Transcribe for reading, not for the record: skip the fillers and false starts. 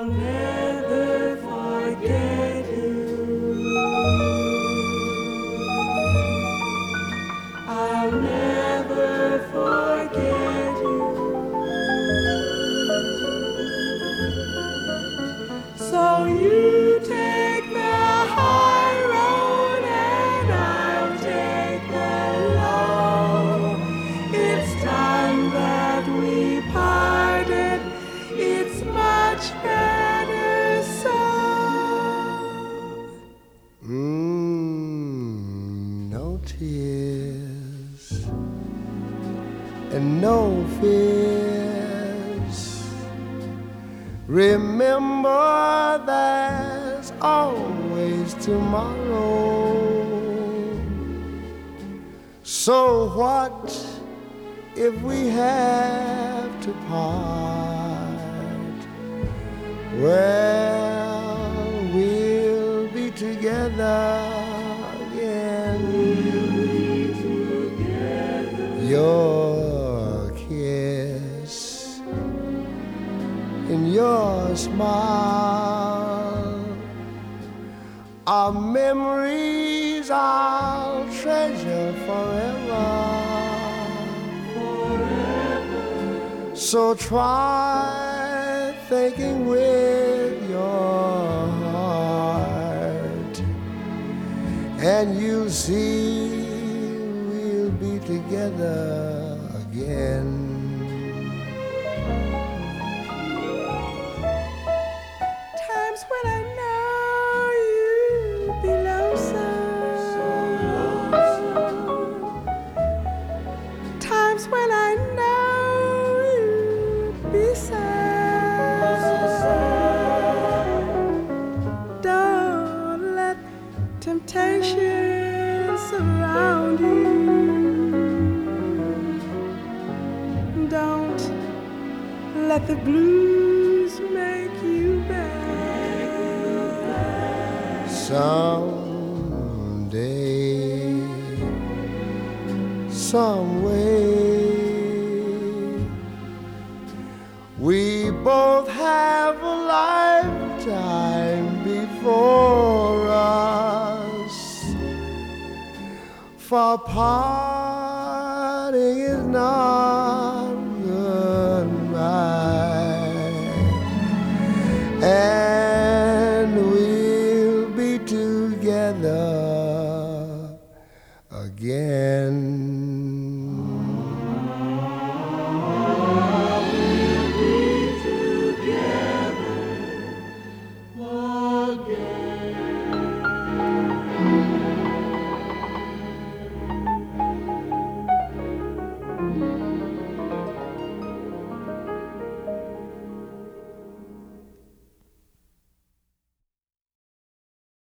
I'll never forget you. I'll never forget you. So you take the high road and I'll take the low. It's time that we parted. It's much better so. No tears and no fears. Remember, there's always tomorrow. So what if we have to part? Well, we'll be together again. We'll be together. Your kiss in your smile are memories I'll treasure forever. Forever. So try thinking with your heart, and you'll see we'll be together again. Times when I know you'd be lonesome. Times when I know you'd be sad. Don't let temptation surround you. Don't let the blues make you bad. Someday, some way, we both have a lifetime before us. For part